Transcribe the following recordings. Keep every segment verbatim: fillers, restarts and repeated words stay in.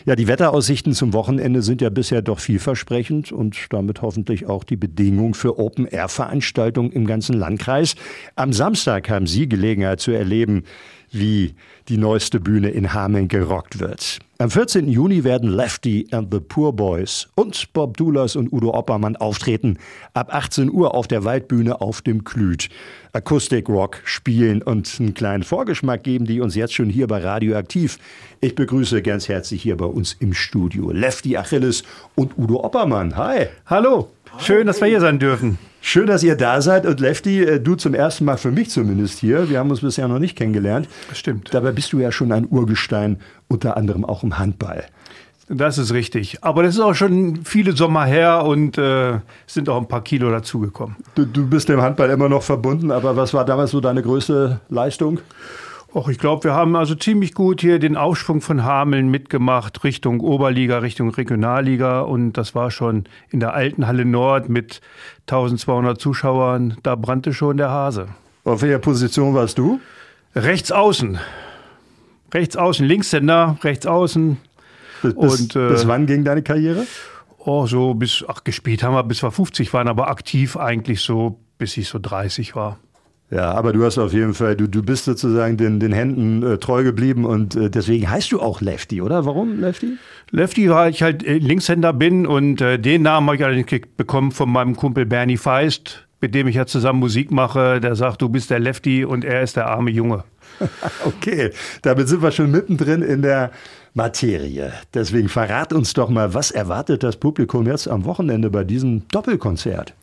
Ja, die Wetteraussichten zum Wochenende sind ja bisher doch vielversprechend und damit hoffentlich auch die Bedingung für Open-Air-Veranstaltungen im ganzen Landkreis. Am Samstag haben Sie Gelegenheit zu erleben, wie die neueste Bühne in Hameln gerockt wird. Am vierzehnten Juni werden Lefty and the Poor Boys und Bob Dulas und Udo Oppermann auftreten. Ab achtzehn Uhr auf der Waldbühne auf dem Klüt. Akustikrock spielen und einen kleinen Vorgeschmack geben, die uns jetzt schon hier bei Radioaktiv. Ich begrüße ganz herzlich hier bei uns im Studio Lefty Achilles und Udo Oppermann. Hi. Hallo. Schön, dass wir hier sein dürfen. Schön, dass ihr da seid. Und Lefty, du zum ersten Mal für mich zumindest hier. Wir haben uns bisher noch nicht kennengelernt. Das stimmt. Dabei bist du ja schon ein Urgestein, unter anderem auch im Handball. Das ist richtig. Aber das ist auch schon viele Sommer her und äh, sind auch ein paar Kilo dazugekommen. Du, du bist dem Handball immer noch verbunden, aber was war damals so deine größte Leistung? Och, ich glaube, wir haben also ziemlich gut hier den Aufschwung von Hameln mitgemacht, Richtung Oberliga, Richtung Regionalliga. Und das war schon in der alten Halle Nord mit eintausendzweihundert Zuschauern. Da brannte schon der Hase. Auf welcher Position warst du? Rechts außen. Rechts außen, Linkshänder, rechts außen. Bis, und, äh, bis wann ging deine Karriere? Oh, so bis, ach, gespielt haben wir, bis wir fünfzig waren, aber aktiv eigentlich so, bis ich so dreißig war. Ja, aber du hast auf jeden Fall, du, du bist sozusagen den, den Händen äh, treu geblieben und äh, deswegen heißt du auch Lefty, oder? Warum Lefty? Lefty, weil ich halt äh, Linkshänder bin und äh, den Namen habe ich allerdings bekommen von meinem Kumpel Bernie Feist, mit dem ich ja zusammen Musik mache. Der sagt, du bist der Lefty und er ist der arme Junge. Okay, damit sind wir schon mittendrin in der Materie. Deswegen verrat uns doch mal, was erwartet das Publikum jetzt am Wochenende bei diesem Doppelkonzert?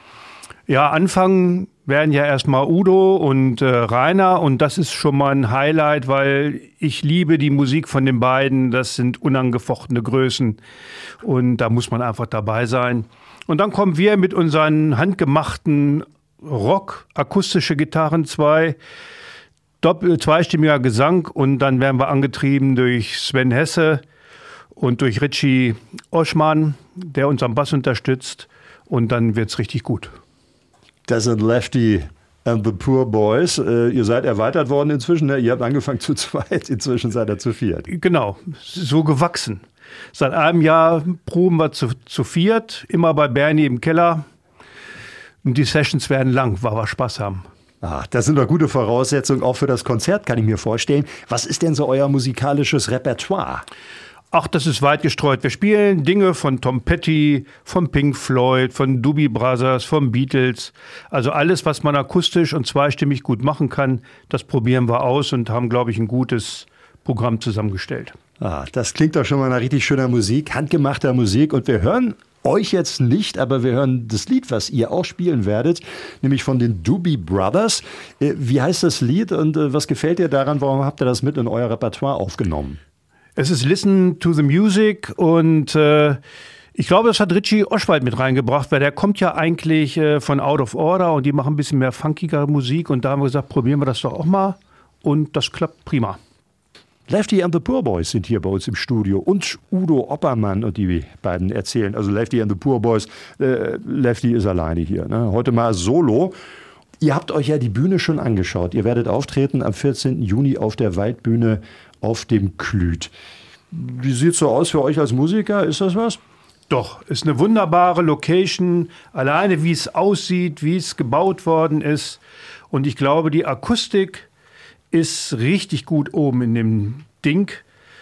Ja, anfangen werden ja erstmal Udo und äh, Rainer und das ist schon mal ein Highlight, weil ich liebe die Musik von den beiden. Das sind unangefochtene Größen und da muss man einfach dabei sein. Und dann kommen wir mit unseren handgemachten Rock, akustische Gitarren, zwei, doppel, zweistimmiger Gesang und dann werden wir angetrieben durch Sven Hesse und durch Richie Oschmann, der uns am Bass unterstützt und dann wird's richtig gut. Das sind Lefty and the Poor Boys. Äh, ihr seid erweitert worden inzwischen. Ne? Ihr habt angefangen zu zweit, inzwischen seid ihr zu viert. Genau, so gewachsen. Seit einem Jahr proben wir zu, zu viert, immer bei Bernie im Keller. Und die Sessions werden lang, weil wir Spaß haben. Ah, das sind doch gute Voraussetzungen auch für das Konzert, kann ich mir vorstellen. Was ist denn so euer musikalisches Repertoire? Ach, das ist weit gestreut. Wir spielen Dinge von Tom Petty, von Pink Floyd, von Doobie Brothers, von Beatles. Also alles, was man akustisch und zweistimmig gut machen kann, das probieren wir aus und haben, glaube ich, ein gutes Programm zusammengestellt. Ah, das klingt doch schon mal nach richtig schöner Musik, handgemachter Musik. Und wir hören euch jetzt nicht, aber wir hören das Lied, was ihr auch spielen werdet, nämlich von den Doobie Brothers. Wie heißt das Lied und was gefällt dir daran? Warum habt ihr das mit in euer Repertoire aufgenommen? Es ist Listen to the Music und äh, ich glaube, das hat Richie Oschwald mit reingebracht, weil der kommt ja eigentlich äh, von Out of Order und die machen ein bisschen mehr funkigere Musik und da haben wir gesagt, probieren wir das doch auch mal und das klappt prima. Lefty and the Poor Boys sind hier bei uns im Studio und Udo Oppermann und die beiden erzählen, also Lefty and the Poor Boys, äh, Lefty ist alleine hier, ne? Heute mal solo. Ihr habt euch ja die Bühne schon angeschaut, ihr werdet auftreten am vierzehnten Juni auf der Waldbühne auf dem Klüt. Wie sieht es so aus für euch als Musiker? Ist das was? Doch, ist eine wunderbare Location. Alleine wie es aussieht, wie es gebaut worden ist. Und ich glaube, die Akustik ist richtig gut oben in dem Ding.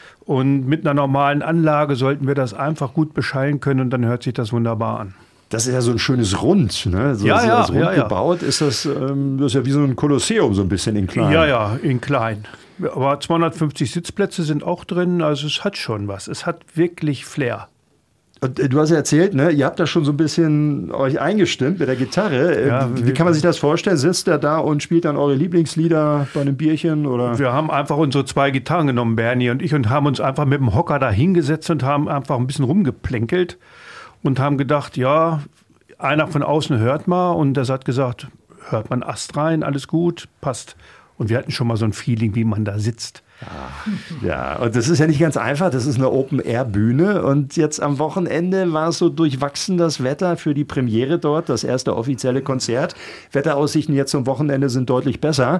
Und mit einer normalen Anlage sollten wir das einfach gut beschallen können und dann hört sich das wunderbar an. Das ist ja so ein schönes Rund, ne? So, ja, so ja, als Rund ja, ja. gebaut ist das, ähm, das ist ja wie so ein Kolosseum, so ein bisschen in klein. Ja, ja, in klein. Aber zweihundertfünfzig Sitzplätze sind auch drin, also es hat schon was. Es hat wirklich Flair. Und äh, du hast ja erzählt, ne, ihr habt da schon so ein bisschen euch eingestimmt mit der Gitarre. Ja, wie, wie kann man sich das vorstellen? Sitzt er da und spielt dann eure Lieblingslieder bei einem Bierchen? Oder? Wir haben einfach unsere zwei Gitarren genommen, Bernie und ich, und haben uns einfach mit dem Hocker da hingesetzt und haben einfach ein bisschen rumgeplänkelt und haben gedacht, ja, einer von außen hört mal und der hat gesagt, hört man Ast rein, alles gut, passt. Und wir hatten schon mal so ein Feeling, wie man da sitzt. Ja, ja, und das ist ja nicht ganz einfach. Das ist eine Open-Air-Bühne. Und jetzt am Wochenende war es so durchwachsen, das Wetter für die Premiere dort, das erste offizielle Konzert. Wetteraussichten jetzt zum Wochenende sind deutlich besser.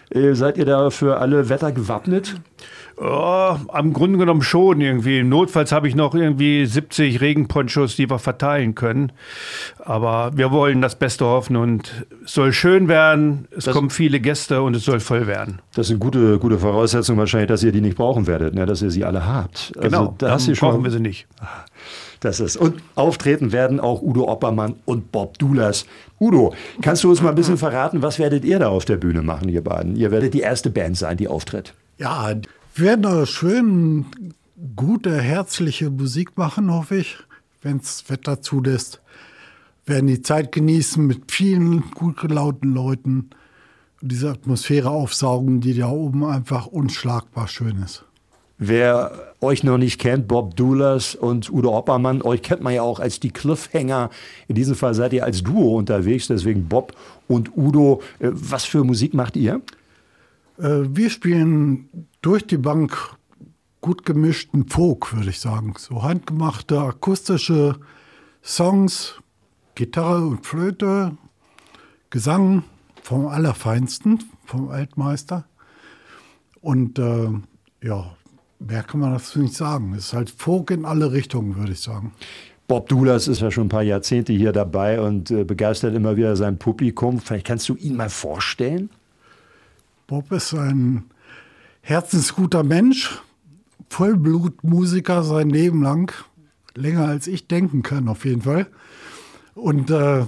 Äh, seid ihr da für alle Wetter gewappnet? Oh, am Grunde genommen schon irgendwie. Notfalls habe ich noch irgendwie siebzig Regenponchos, die wir verteilen können. Aber wir wollen das Beste hoffen und es soll schön werden. Es das, kommen viele Gäste und es soll voll werden. Das sind gute, gute Voraussetzungen wahrscheinlich, dass ihr die nicht brauchen werdet, ne? Dass ihr sie alle habt. Genau, also, da dann brauchen wir sie nicht. Das ist. Und auftreten werden auch Udo Oppermann und Bob Dulas. Udo, kannst du uns mal ein bisschen verraten, was werdet ihr da auf der Bühne machen, ihr beiden? Ihr werdet die erste Band sein, die auftritt. Ja, wir werden da schön gute, herzliche Musik machen, hoffe ich, wenn das Wetter zulässt. Wir werden die Zeit genießen mit vielen gut gelaunten Leuten und diese Atmosphäre aufsaugen, die da oben einfach unschlagbar schön ist. Wer euch noch nicht kennt, Bob Dulas und Udo Oppermann, euch kennt man ja auch als die Cliffhanger. In diesem Fall seid ihr als Duo unterwegs, deswegen Bob und Udo. Was für Musik macht ihr? Wir spielen durch die Bank gut gemischten Folk, würde ich sagen. So handgemachte akustische Songs, Gitarre und Flöte, Gesang vom Allerfeinsten, vom Altmeister. Und äh, ja, mehr kann man dazu nicht sagen. Es ist halt Folk in alle Richtungen, würde ich sagen. Bob Dulas ist ja schon ein paar Jahrzehnte hier dabei und äh, begeistert immer wieder sein Publikum. Vielleicht kannst du ihn mal vorstellen? Bob ist ein herzensguter Mensch, Vollblutmusiker sein Leben lang, länger als ich denken kann auf jeden Fall. Und äh,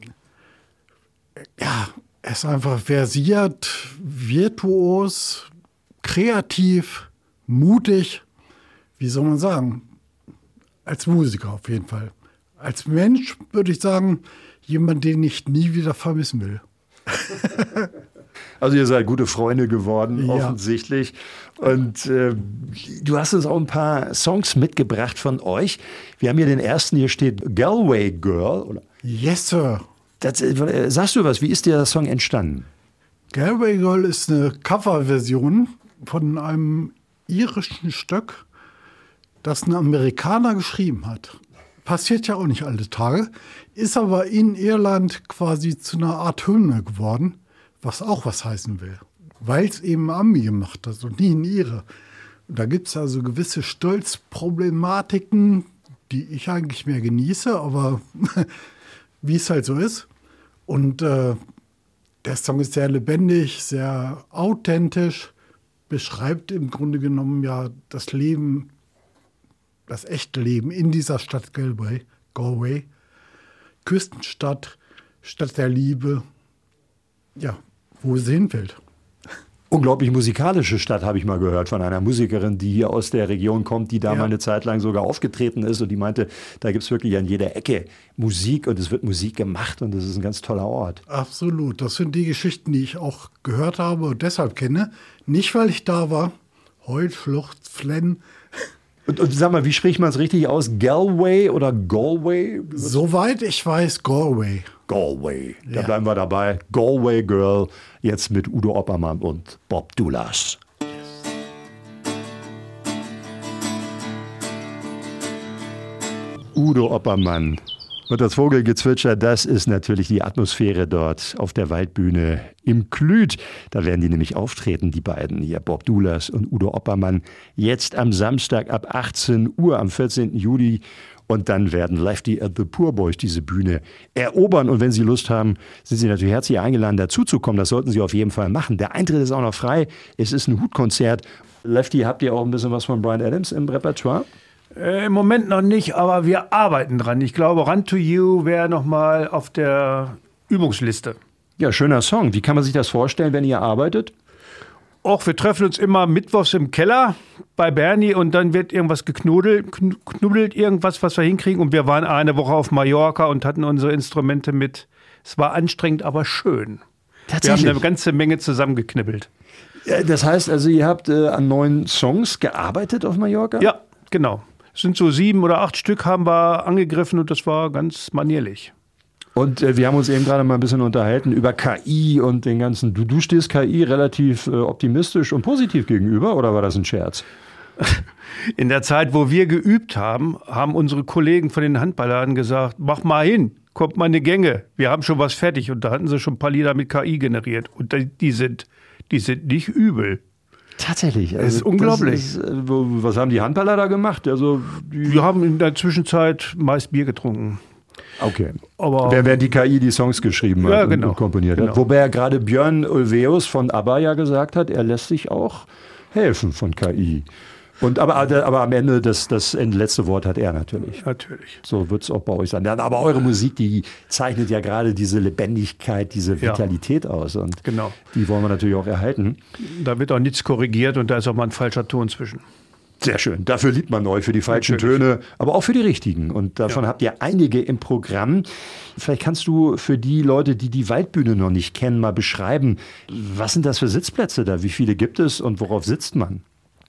ja, er ist einfach versiert, virtuos, kreativ, mutig, wie soll man sagen, als Musiker auf jeden Fall. Als Mensch würde ich sagen, jemand, den ich nie wieder vermissen will. Also ihr seid gute Freunde geworden, ja. Offensichtlich. Und äh, du hast uns auch ein paar Songs mitgebracht von euch. Wir haben hier den ersten, hier steht Galway Girl. Oder? Yes, Sir. Das, äh, sagst du was, wie ist der Song entstanden? Galway Girl ist eine Coverversion von einem irischen Stück, das ein Amerikaner geschrieben hat. Passiert ja auch nicht alle Tage, ist aber in Irland quasi zu einer Art Hymne geworden, was auch was heißen will, weil es eben Ami gemacht hat und nie ein Ire. Und da gibt es also gewisse Stolzproblematiken, die ich eigentlich mehr genieße, aber wie es halt so ist. Und äh, der Song ist sehr lebendig, sehr authentisch, beschreibt im Grunde genommen ja das Leben, das echte Leben in dieser Stadt Galway, Galway, Küstenstadt, Stadt der Liebe, ja, wo sie hinfällt. Unglaublich musikalische Stadt, habe ich mal gehört, von einer Musikerin, die hier aus der Region kommt, die da ja. mal eine Zeit lang sogar aufgetreten ist und die meinte, da gibt es wirklich an jeder Ecke Musik und es wird Musik gemacht und das ist ein ganz toller Ort. Absolut, das sind die Geschichten, die ich auch gehört habe und deshalb kenne. Nicht, weil ich da war, Heul, Schluchz, Flenn. Und, und sag mal, wie spricht man es richtig aus? Galway oder Galway? Soweit ich weiß, Galway. Galway, da ja. bleiben wir dabei. Galway Girl, jetzt mit Udo Oppermann und Bob Dulas. Udo Oppermann. Und das Vogelgezwitscher, das ist natürlich die Atmosphäre dort auf der Waldbühne im Klüt. Da werden die nämlich auftreten, die beiden hier, Bob Dulas und Udo Oppermann, jetzt am Samstag ab achtzehn Uhr am vierzehnten Juli. Und dann werden Lefty and the Poor Boys diese Bühne erobern. Und wenn Sie Lust haben, sind Sie natürlich herzlich eingeladen, dazuzukommen. Das sollten Sie auf jeden Fall machen. Der Eintritt ist auch noch frei. Es ist ein Hutkonzert. Lefty, habt ihr auch ein bisschen was von Bryan Adams im Repertoire? Äh, Im Moment noch nicht, aber wir arbeiten dran. Ich glaube, Run to You wäre noch mal auf der Übungsliste. Ja, schöner Song. Wie kann man sich das vorstellen, wenn ihr arbeitet? Och, wir treffen uns immer mittwochs im Keller bei Bernie und dann wird irgendwas geknuddelt, knuddelt irgendwas, was wir hinkriegen. Und wir waren eine Woche auf Mallorca und hatten unsere Instrumente mit. Es war anstrengend, aber schön. Wir haben eine ganze Menge zusammengeknibbelt. Das heißt also, ihr habt äh, an neuen Songs gearbeitet auf Mallorca? Ja, genau. Es sind so sieben oder acht Stück haben wir angegriffen und das war ganz manierlich. Und äh, wir haben uns eben gerade mal ein bisschen unterhalten über K I und den ganzen. Du, du stehst K I relativ äh, optimistisch und positiv gegenüber, oder war das ein Scherz? In der Zeit, wo wir geübt haben, haben unsere Kollegen von den Handballladen gesagt, mach mal hin, kommt mal eine Gänge. Wir haben schon was fertig und da hatten sie schon ein paar Lieder mit K I generiert und die sind die sind nicht übel. Tatsächlich. Also das ist unglaublich. Das ist, was haben die Handballer da gemacht? Also, die Wir haben in der Zwischenzeit meist Bier getrunken. Okay. Aber Wer, wer die K I die Songs geschrieben hat ja, und, genau, und komponiert genau. hat. Wobei ja gerade Björn Ulvaeus von ABBA ja gesagt hat, er lässt sich auch helfen von K I. Und aber, aber am Ende, das, das letzte Wort hat er natürlich. Natürlich. So wird es auch bei euch sein. Aber eure Musik, die zeichnet ja gerade diese Lebendigkeit, diese Vitalität ja. aus. Und genau. die wollen wir natürlich auch erhalten. Da wird auch nichts korrigiert und da ist auch mal ein falscher Ton zwischen. Sehr schön. Dafür liebt man euch, für die falschen Natürlich. Töne, aber auch für die richtigen. Und davon ja. habt ihr einige im Programm. Vielleicht kannst du für die Leute, die die Waldbühne noch nicht kennen, mal beschreiben, was sind das für Sitzplätze da? Wie viele gibt es und worauf sitzt man?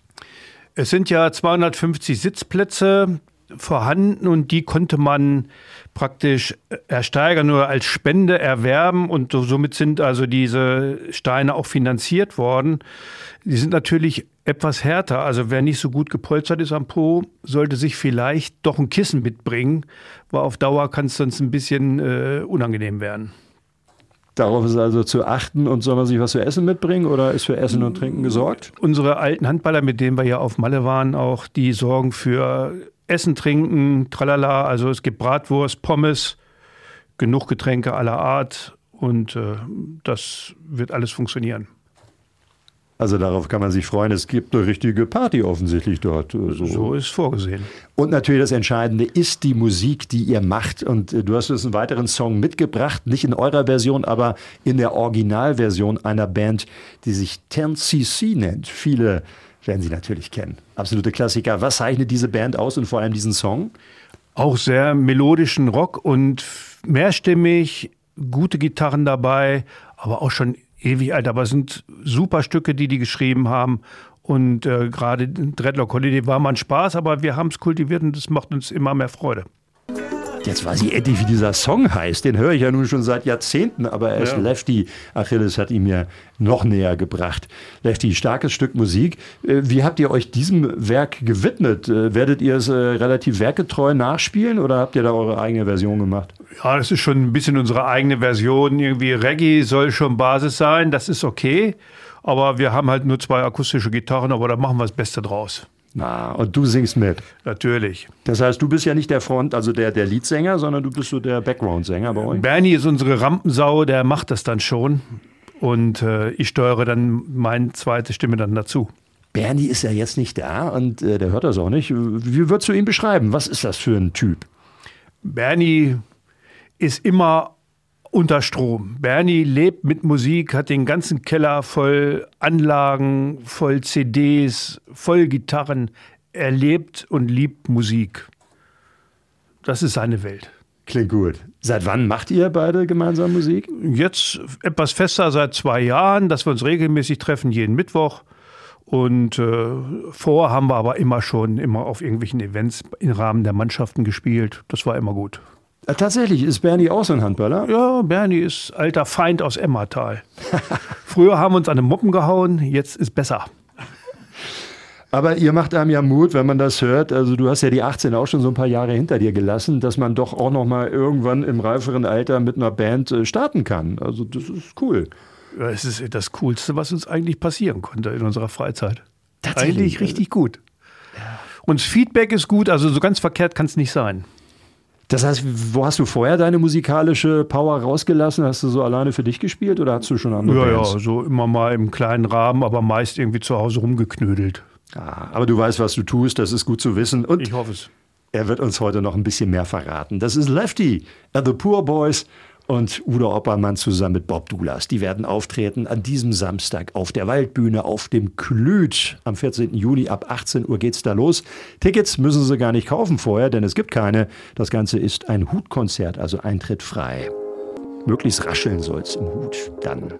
Es sind ja zweihundertfünfzig Sitzplätze vorhanden und die konnte man praktisch ersteigern oder als Spende erwerben und somit sind also diese Steine auch finanziert worden. Die sind natürlich etwas härter, also wer nicht so gut gepolstert ist am Po, sollte sich vielleicht doch ein Kissen mitbringen, weil auf Dauer kann es sonst ein bisschen äh, unangenehm werden. Darauf ist also zu achten und soll man sich was zu essen mitbringen oder ist für Essen und Trinken gesorgt? Unsere alten Handballer, mit denen wir ja auf Malle waren, auch die sorgen für Essen, Trinken, tralala. Also es gibt Bratwurst, Pommes, genug Getränke aller Art und äh, das wird alles funktionieren. Also darauf kann man sich freuen. Es gibt eine richtige Party offensichtlich dort. So, so ist vorgesehen. Und natürlich das Entscheidende ist die Musik, die ihr macht. Und du hast uns einen weiteren Song mitgebracht, nicht in eurer Version, aber in der Originalversion einer Band, die sich ten C C nennt. Viele werden sie natürlich kennen. Absolute Klassiker. Was zeichnet diese Band aus und vor allem diesen Song? Auch sehr melodischen Rock und mehrstimmig, gute Gitarren dabei, aber auch schon ewig alt, aber es sind super Stücke, die die geschrieben haben. Und äh, gerade Dreadlock Holiday war mal ein Spaß, aber wir haben es kultiviert und das macht uns immer mehr Freude. Jetzt weiß ich endlich, wie dieser Song heißt. Den höre ich ja nun schon seit Jahrzehnten, aber erst ja. Lefty Achilles hat ihn mir noch näher gebracht. Lefty, starkes Stück Musik. Wie habt ihr euch diesem Werk gewidmet? Werdet ihr es relativ werkgetreu nachspielen oder habt ihr da eure eigene Version gemacht? Ja, das ist schon ein bisschen unsere eigene Version. Irgendwie Reggae soll schon Basis sein, das ist okay. Aber wir haben halt nur zwei akustische Gitarren, aber da machen wir das Beste draus. Na, und du singst mit? Natürlich. Das heißt, du bist ja nicht der Front, also der, der Leadsänger, sondern du bist so der Background-Sänger bei euch? Bernie ist unsere Rampensau, der macht das dann schon. Und äh, ich steuere dann meine zweite Stimme dann dazu. Bernie ist ja jetzt nicht da und äh, der hört das auch nicht. Wie würdest du ihn beschreiben? Was ist das für ein Typ? Bernie ist immer unter Strom. Bernie lebt mit Musik, hat den ganzen Keller voll Anlagen, voll C Ds, voll Gitarren. Er lebt und liebt Musik. Das ist seine Welt. Klingt gut. Seit wann macht ihr beide gemeinsam Musik? Jetzt etwas fester seit zwei Jahren, dass wir uns regelmäßig treffen, jeden Mittwoch. Und äh, vorher haben wir aber immer schon immer auf irgendwelchen Events im Rahmen der Mannschaften gespielt. Das war immer gut. Tatsächlich, ist Bernie auch so ein Handballer? Ja, Bernie ist alter Feind aus Emmertal. Früher haben wir uns an den Moppen gehauen, jetzt ist besser. Aber ihr macht einem ja Mut, wenn man das hört. Also du hast ja die achtzehn auch schon so ein paar Jahre hinter dir gelassen, dass man doch auch noch mal irgendwann im reiferen Alter mit einer Band starten kann. Also das ist cool. Ja, es ist das Coolste, was uns eigentlich passieren konnte in unserer Freizeit. Tatsächlich. Eigentlich richtig gut. Und das Feedback ist gut, also so ganz verkehrt kann es nicht sein. Das heißt, wo hast du vorher deine musikalische Power rausgelassen? Hast du so alleine für dich gespielt oder hast du schon andere Ja, Bands? ja, so immer mal im kleinen Rahmen, aber meist irgendwie zu Hause rumgeknödelt. Ah, aber du weißt, was du tust, das ist gut zu wissen. Und ich hoffe es. Er wird uns heute noch ein bisschen mehr verraten. Das ist Lefty and the Poor Boys und Udo Oppermann zusammen mit Bob Dulas. Die werden auftreten an diesem Samstag auf der Waldbühne auf dem Klüt. Am vierzehnten Juli ab achtzehn Uhr geht's da los. Tickets müssen Sie gar nicht kaufen vorher, denn es gibt keine. Das Ganze ist ein Hutkonzert, also Eintritt frei. Möglichst rascheln soll's im Hut dann.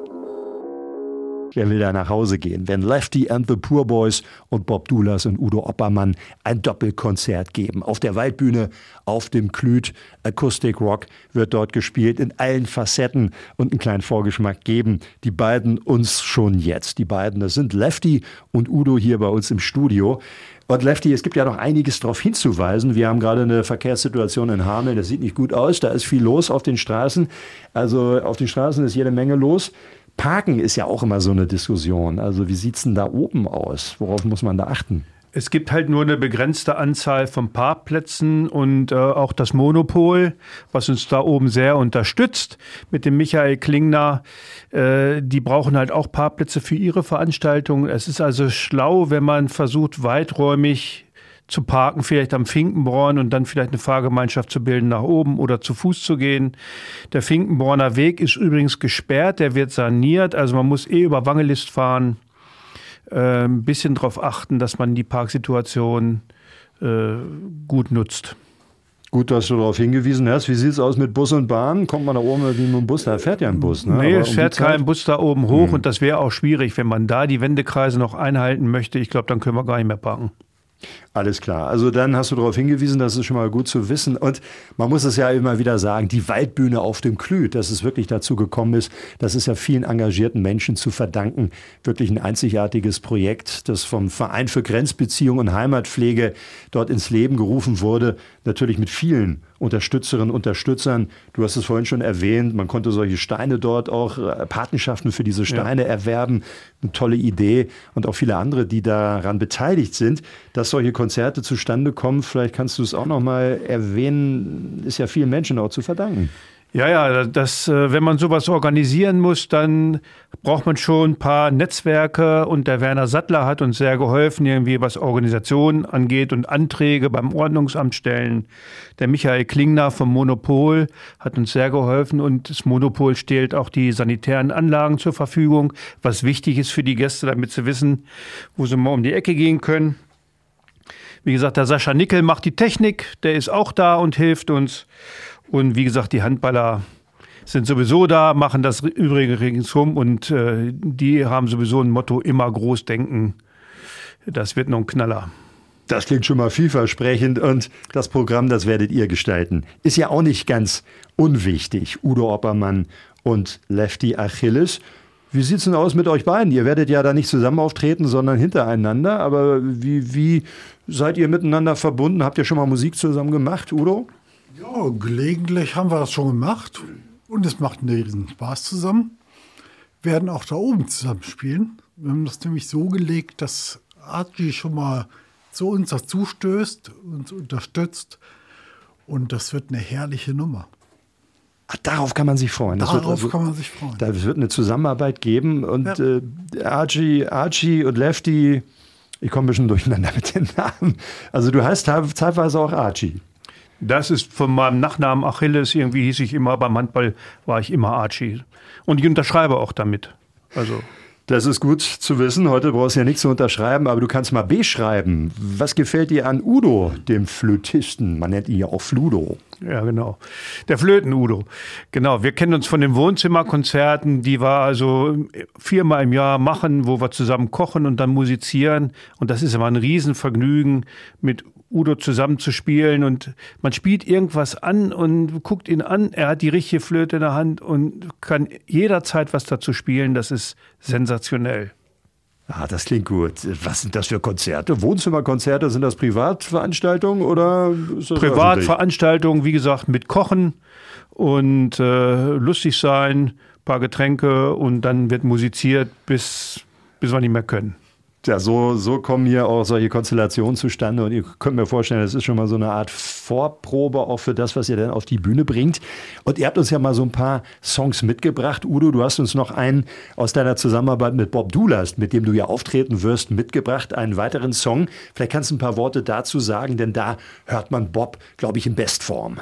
Wer will da nach Hause gehen, wenn Lefty and the Poor Boys und Bob Dulas und Udo Oppermann ein Doppelkonzert geben? Auf der Waldbühne, auf dem Klüt, Acoustic Rock wird dort gespielt in allen Facetten und einen kleinen Vorgeschmack geben die beiden uns schon jetzt. Die beiden, das sind Lefty und Udo hier bei uns im Studio. Und Lefty, es gibt ja noch einiges darauf hinzuweisen. Wir haben gerade eine Verkehrssituation in Hameln, das sieht nicht gut aus, da ist viel los auf den Straßen. Also auf den Straßen ist jede Menge los. Parken ist ja auch immer so eine Diskussion. Also wie sieht es denn da oben aus? Worauf muss man da achten? Es gibt halt nur eine begrenzte Anzahl von Parkplätzen und äh, auch das Monopol, was uns da oben sehr unterstützt mit dem Michael Klingner. Äh, die brauchen halt auch Parkplätze für ihre Veranstaltungen. Es ist also schlau, wenn man versucht, weiträumig zu parken, vielleicht am Finkenborn und dann vielleicht eine Fahrgemeinschaft zu bilden nach oben oder zu Fuß zu gehen. Der Finkenborner Weg ist übrigens gesperrt, der wird saniert, also man muss eh über Wangelist fahren. Äh, ein bisschen darauf achten, dass man die Parksituation äh, gut nutzt. Gut, dass du darauf hingewiesen hast. Wie sieht es aus mit Bus und Bahn? Kommt man da oben wie mit dem Bus? Da fährt ja ein Bus. Ne? Nee, Aber es um fährt kein Bus da oben hoch hm. und das wäre auch schwierig, wenn man da die Wendekreise noch einhalten möchte. Ich glaube, dann können wir gar nicht mehr parken. Alles klar. Also dann hast du darauf hingewiesen, das ist schon mal gut zu wissen. Und man muss es ja immer wieder sagen, die Waldbühne auf dem Klüt, dass es wirklich dazu gekommen ist, das ist ja vielen engagierten Menschen zu verdanken. Wirklich ein einzigartiges Projekt, das vom Verein für Grenzbeziehung und Heimatpflege dort ins Leben gerufen wurde. Natürlich mit vielen Unterstützerinnen und Unterstützern. Du hast es vorhin schon erwähnt, man konnte solche Steine dort auch, Patenschaften für diese Steine ja. erwerben. Eine tolle Idee. Und auch viele andere, die daran beteiligt sind, dass solche Konzerte zustande kommen. Vielleicht kannst du es auch noch mal erwähnen, ist ja vielen Menschen auch zu verdanken. Ja, ja, das, wenn man sowas organisieren muss, dann braucht man schon ein paar Netzwerke und der Werner Sattler hat uns sehr geholfen, irgendwie was Organisationen angeht und Anträge beim Ordnungsamt stellen. Der Michael Klingner vom Monopol hat uns sehr geholfen und das Monopol stellt auch die sanitären Anlagen zur Verfügung, was wichtig ist für die Gäste, damit sie wissen, wo sie mal um die Ecke gehen können. Wie gesagt, der Sascha Nickel macht die Technik, der ist auch da und hilft uns. Und wie gesagt, die Handballer sind sowieso da, machen das Übrige ringsum und äh, die haben sowieso ein Motto, immer groß denken. Das wird noch ein Knaller. Das klingt schon mal vielversprechend und das Programm, das werdet ihr gestalten. Ist ja auch nicht ganz unwichtig, Udo Oppermann und Lefty Achilles. Wie sieht es denn aus mit euch beiden? Ihr werdet ja da nicht zusammen auftreten, sondern hintereinander. Aber wie, wie seid ihr miteinander verbunden? Habt ihr schon mal Musik zusammen gemacht, Udo? Ja, gelegentlich haben wir das schon gemacht und es macht einen riesen Spaß zusammen. Wir werden auch da oben zusammen spielen. Wir haben das nämlich so gelegt, dass Archie schon mal zu uns dazu stößt, uns unterstützt und das wird eine herrliche Nummer. Ach, darauf kann man sich freuen. Das darauf wird also, kann man sich freuen. Da wird eine Zusammenarbeit geben und ja. äh, Archie, Archie und Lefty, ich komme ein bisschen durcheinander mit den Namen. Also du heißt teilweise auch Archie. Das ist von meinem Nachnamen Achilles, irgendwie hieß ich immer, beim Handball war ich immer Archie. Und ich unterschreibe auch damit. Also. Das ist gut zu wissen. Heute brauchst du ja nichts zu unterschreiben, aber du kannst mal B schreiben. Was gefällt dir an Udo, dem Flötisten? Man nennt ihn ja auch Fludo. Ja, genau. Der Flöten-Udo. Genau, wir kennen uns von den Wohnzimmerkonzerten, die wir also viermal im Jahr machen, wo wir zusammen kochen und dann musizieren. Und das ist immer ein Riesenvergnügen, mit Udo zusammen zu spielen. Und man spielt irgendwas an und guckt ihn an. Er hat die richtige Flöte in der Hand und kann jederzeit was dazu spielen. Das ist sensationell. Ah, das klingt gut. Was sind das für Konzerte? Wohnzimmerkonzerte? Sind das Privatveranstaltungen oder ist das Privatveranstaltungen, wie gesagt, mit Kochen und äh, lustig sein, paar Getränke und dann wird musiziert, bis, bis wir nicht mehr können. Ja, so, so kommen hier auch solche Konstellationen zustande und ihr könnt mir vorstellen, das ist schon mal so eine Art Vorprobe auch für das, was ihr dann auf die Bühne bringt. Und ihr habt uns ja mal so ein paar Songs mitgebracht. Udo, du hast uns noch einen aus deiner Zusammenarbeit mit Bob Dulast, mit dem du ja auftreten wirst, mitgebracht, einen weiteren Song. Vielleicht kannst du ein paar Worte dazu sagen, denn da hört man Bob, glaube ich, in Bestform.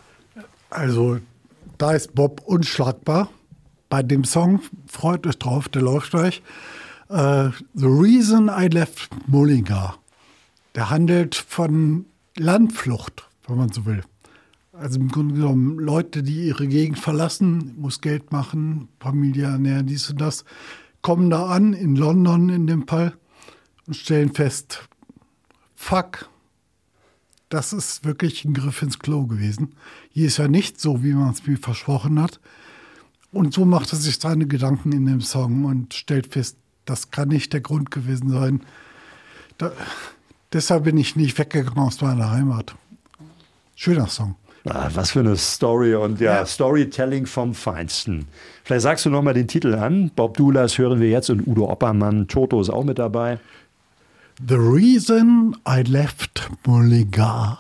Also, da ist Bob unschlagbar. Bei dem Song, freut euch drauf, der läuft euch. Uh, The Reason I Left Mullingar. Der handelt von Landflucht, wenn man so will. Also im Grunde genommen Leute, die ihre Gegend verlassen, muss Geld machen, Familie ernähren, dies und das, kommen da an, in London in dem Fall, und stellen fest, fuck, das ist wirklich ein Griff ins Klo gewesen. Hier ist ja nicht so, wie man es mir versprochen hat. Und so macht er sich seine Gedanken in dem Song und stellt fest, das kann nicht der Grund gewesen sein. Da, deshalb bin ich nicht weggegangen aus meiner Heimat. Schöner Song. Ah, was für eine Story und ja, Ja. Storytelling vom Feinsten. Vielleicht sagst du noch mal den Titel an. Bob Dulas hören wir jetzt und Udo Oppermann. Toto ist auch mit dabei. The reason I left Mullingar.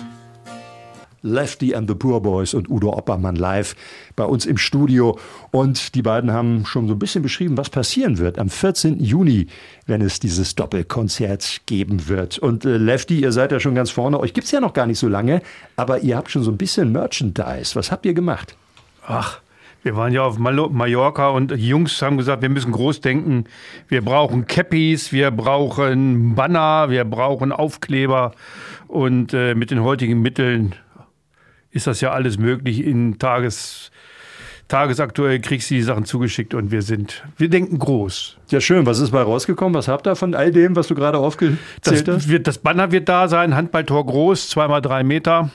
Lefty and the Poor Boys und Udo Oppermann live bei uns im Studio. Und die beiden haben schon so ein bisschen beschrieben, was passieren wird am vierzehnten Juni, wenn es dieses Doppelkonzert geben wird. Und äh, Lefty, ihr seid ja schon ganz vorne. Euch gibt es ja noch gar nicht so lange, aber ihr habt schon so ein bisschen Merchandise. Was habt ihr gemacht? Ach, wir waren ja auf Malo- Mallorca und die Jungs haben gesagt, wir müssen groß denken. Wir brauchen Cappies, wir brauchen Banner, wir brauchen Aufkleber. Und äh, mit den heutigen Mitteln ist das ja alles möglich. In Tages, tagesaktuell kriegst du die Sachen zugeschickt und wir sind, wir denken groß. Ja, schön. Was ist bei rausgekommen? Was habt ihr von all dem, was du gerade aufgezählt Das, hast? wird, das Banner wird da sein, Handballtor groß, zweimal drei Meter.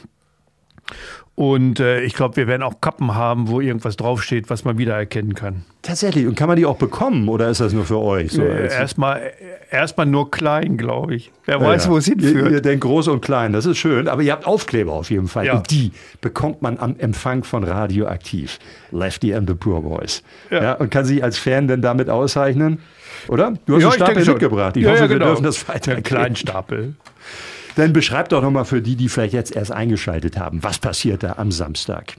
Und äh, ich glaube, wir werden auch Kappen haben, wo irgendwas draufsteht, was man wiedererkennen kann. Tatsächlich. Und kann man die auch bekommen oder ist das nur für euch? So Äh, als- erstmal, erstmal nur klein, glaube ich. Wer Ja, weiß, ja. wo es Ihr, hinführt. ihr denkt groß und klein, das ist schön. Aber ihr habt Aufkleber auf jeden Fall. Ja. Und die bekommt man am Empfang von Radioaktiv. Lefty and the Poor Boys. Ja. Ja. Und kann sich als Fan denn damit auszeichnen? Oder? Du hast einen ich Stapel denke schon. mitgebracht. Ich Ja, hoffe, ja, wir genau. dürfen das Einen weitergeben. kleinen Stapel. Dann beschreib doch nochmal für die, die vielleicht jetzt erst eingeschaltet haben, was passiert da am Samstag?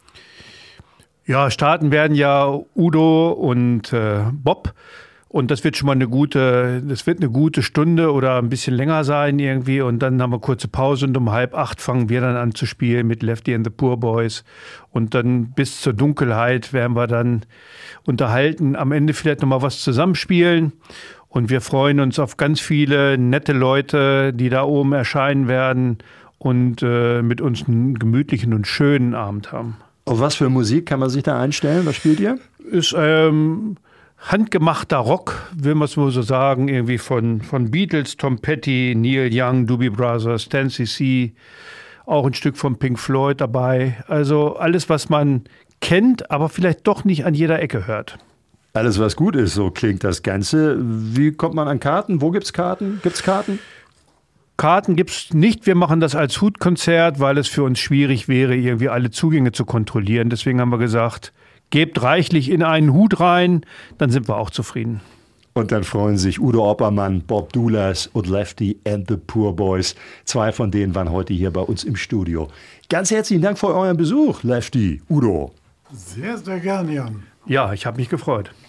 Ja, starten werden ja Udo und äh, Bob. Und das wird schon mal eine gute, das wird eine gute Stunde oder ein bisschen länger sein irgendwie. Und dann haben wir kurze Pause und um halb acht fangen wir dann an zu spielen mit Lefty and the Poor Boys. Und dann bis zur Dunkelheit werden wir dann unterhalten. Am Ende vielleicht nochmal was zusammenspielen. Und wir freuen uns auf ganz viele nette Leute, die da oben erscheinen werden und äh, mit uns einen gemütlichen und schönen Abend haben. Auf was für Musik kann man sich da einstellen? Was spielt ihr? Ist ähm, handgemachter Rock, will man es wohl so sagen, irgendwie von, von Beatles, Tom Petty, Neil Young, Doobie Brothers, Stan C C, auch ein Stück von Pink Floyd dabei. Also alles, was man kennt, aber vielleicht doch nicht an jeder Ecke hört. Alles, was gut ist, so klingt das Ganze. Wie kommt man an Karten? Wo gibt's Karten? Gibt's Karten? Karten gibt's nicht. Wir machen das als Hutkonzert, weil es für uns schwierig wäre, irgendwie alle Zugänge zu kontrollieren. Deswegen haben wir gesagt, gebt reichlich in einen Hut rein, dann sind wir auch zufrieden. Und dann freuen sich Udo Oppermann, Bob Dulas und Lefty and the Poor Boys. Zwei von denen waren heute hier bei uns im Studio. Ganz herzlichen Dank für euren Besuch, Lefty, Udo. Sehr, sehr gerne, Jan. Ja, ich habe mich gefreut.